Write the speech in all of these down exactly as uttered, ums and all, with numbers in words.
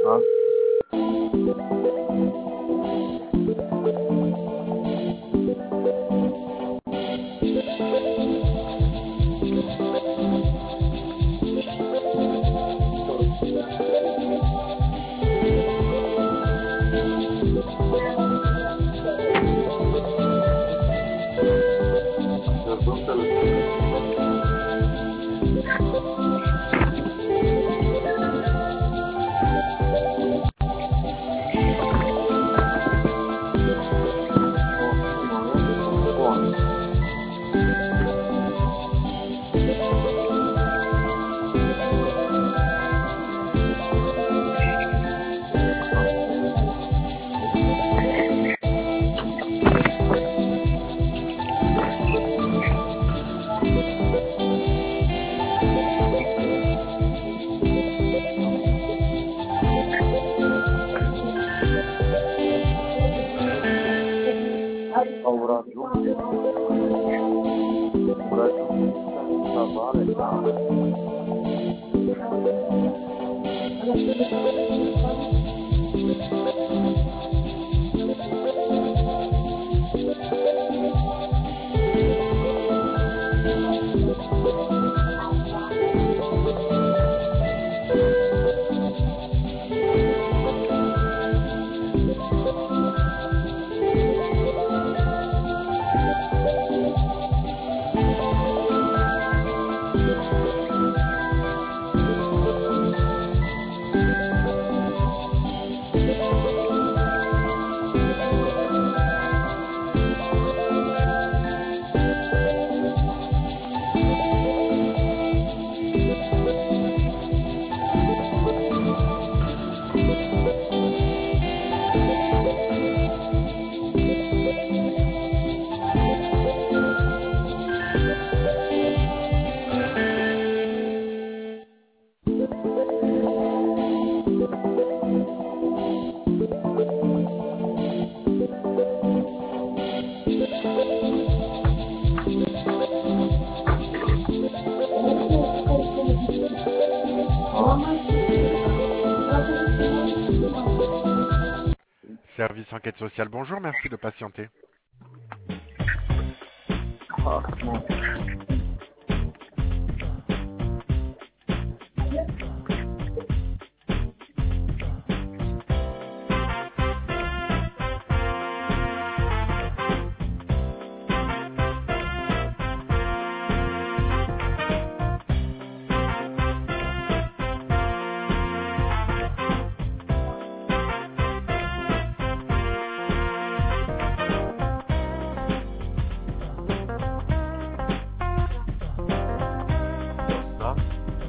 Ah, pregúntale. Obrazu, obrazu, Savale, Service enquête sociale, bonjour, merci de patienter. ah, non. Ça,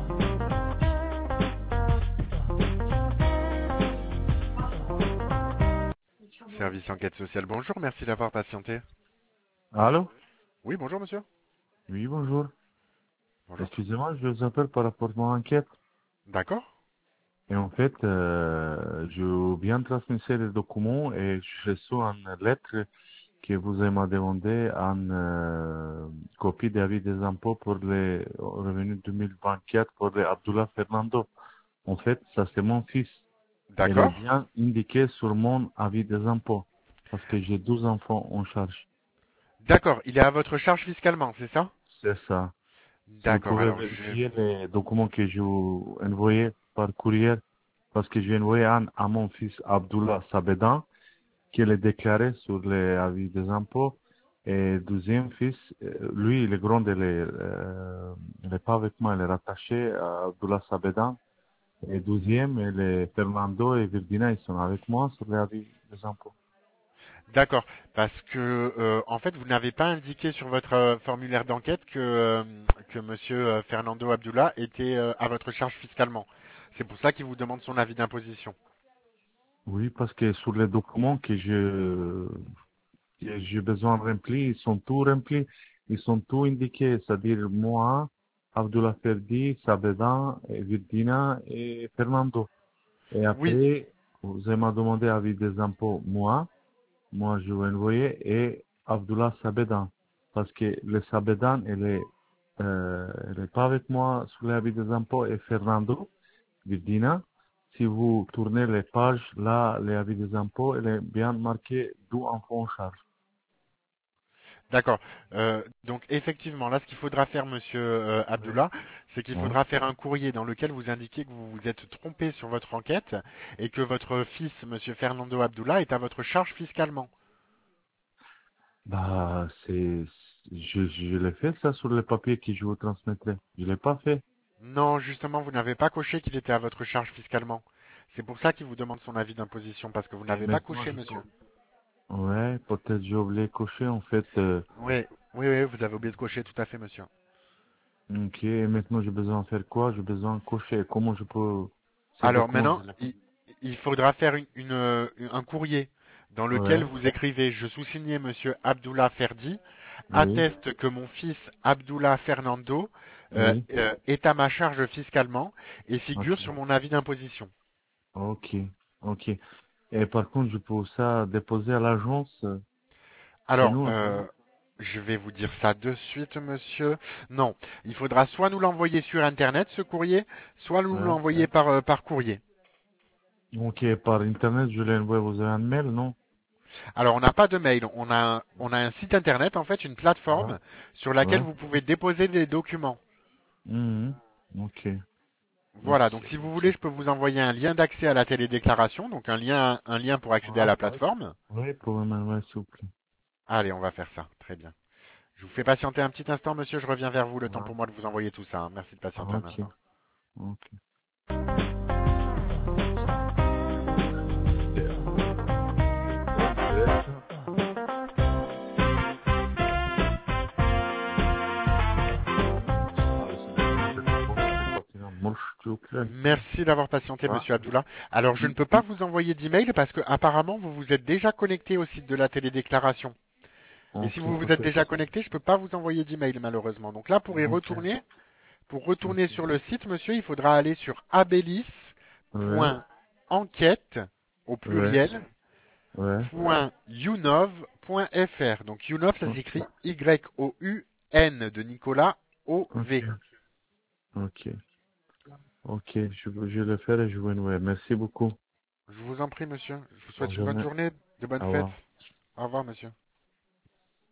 Service enquête sociale, bonjour, merci d'avoir patienté. Allô? Oui, bonjour monsieur. Oui, bonjour. Bonjour. Excusez-moi, je vous appelle par rapport à mon enquête. D'accord. Et en fait, euh, je viens de transmettre les documents et je reçois une lettre que vous avez demandé une euh, copie d'avis des impôts pour les revenus deux mille vingt-quatre pour les Abdullah Fernando. En fait, ça c'est mon fils. Elle est D'accord. bien indiquée sur mon avis des impôts parce que j'ai douze enfants en charge. D'accord, il est à votre charge fiscalement, c'est ça? C'est ça. Si vous D'accord, pouvez alors je... vérifier les documents que je vous envoyé par courrier, parce que j'ai envoyé un à mon fils Abdullah Sabedan, qui est déclaré sur les avis des impôts. Et deuxième fils, euh, lui, il est grand, il est, euh, il est pas avec moi, il est rattaché à Abdullah Sabedan. Et deuxième, il est Fernando et Virdina, ils sont avec moi sur les avis des impôts. D'accord, parce que euh, en fait vous n'avez pas indiqué sur votre euh, formulaire d'enquête que euh, que Monsieur euh, Fernando Abdullah était euh, à votre charge fiscalement. C'est pour ça qu'il vous demande son avis d'imposition. Oui, parce que sur les documents que je, que j'ai besoin de remplir, ils sont tous remplis, ils sont tous indiqués, c'est-à-dire moi, Abdullah Ferdi, Sabedan, et Virdina et Fernando. Et Oui, après, vous m'avez demandé avis des impôts, moi, moi je vais envoyer, et Abdullah Sabedan. Parce que le Sabedan, elle est, euh, elle est pas avec moi sur l'avis des impôts, et Fernando, Virdina, si vous tournez les pages, là, les avis des impôts, il est bien marqué d'où en font en charge. D'accord. Euh, donc effectivement, là, ce qu'il faudra faire, Monsieur euh, Oui. Abdullah, c'est qu'il Ouais. faudra faire un courrier dans lequel vous indiquez que vous vous êtes trompé sur votre enquête et que votre fils, Monsieur Fernando Abdullah, est à votre charge fiscalement. Bah, c'est, je, je l'ai fait ça sur le papier que je vous transmettrai. Je l'ai pas fait. Non, justement, vous n'avez pas coché qu'il était à votre charge fiscalement. C'est pour ça qu'il vous demande son avis d'imposition, parce que vous Et n'avez pas maintenant, coché, je monsieur. peux. Ouais, peut-être j'ai oublié de cocher, en fait. euh, Oui, oui, oui, vous avez oublié de cocher, tout à fait, monsieur. ok, et maintenant j'ai besoin de faire quoi? J'ai besoin de cocher. Comment je peux, ces Alors documents, maintenant, je les il, il faudra faire une, une, euh, un courrier dans lequel Ouais, vous écrivez «Je sous-signais Monsieur Abdullah Ferdi, oui, atteste que mon fils Abdullah Fernando euh, oui, euh, est à ma charge fiscalement et figure ok, sur mon avis d'imposition». ok, ok. Et par contre, je peux ça déposer à l'agence, euh, chez Alors, nous, à euh, je vais vous dire ça de suite, monsieur. Non, il faudra soit nous l'envoyer sur Internet, ce courrier, soit nous ouais. l'envoyer par, euh, par courrier. Ok, par Internet, je l'ai envoyé, vous avez un mail, non? Alors, on n'a pas de mail, on a, un- on a un site Internet, en fait, une Ouais, plateforme sur laquelle ouais. vous pouvez déposer des documents. Mhm. Ok, Voilà, donc merci, si vous merci. voulez, je peux vous envoyer un lien d'accès à la télédéclaration, donc un lien, un lien pour accéder à Ouais. la plateforme. Oui, pour m'envoyer, s'il vous plaît. Allez, on va faire ça. Très bien. Je vous fais patienter un petit instant, monsieur, je reviens vers vous, le temps Ouais. pour moi de vous envoyer tout ça, hein. Merci de patienter un Ok, instant. ok. Merci d'avoir patienté, Ouais. monsieur Abdullah. Alors, je ne peux pas vous envoyer d'email parce que apparemment vous vous êtes déjà connecté au site de la télédéclaration. Et si Ok, vous vous êtes peut-être. déjà connecté, je ne peux pas vous envoyer d'email malheureusement. Donc là, pour y Ok. retourner, pour Ok. retourner sur le site, monsieur, il faudra aller sur Ouais, abelis.enquête au ouais, pluriel ouais. point .unov.fr. Donc Unov, ça Ok, s'écrit Y-O-U-N de Nicolas ok, O-V. ok. Ok, je, vais- je vais le faire et je vais envoyer. Merci beaucoup. Je vous en prie, monsieur. Je vous Bonne souhaite une bonne journée. journée, de bonnes Au fêtes. revoir. Au revoir, monsieur.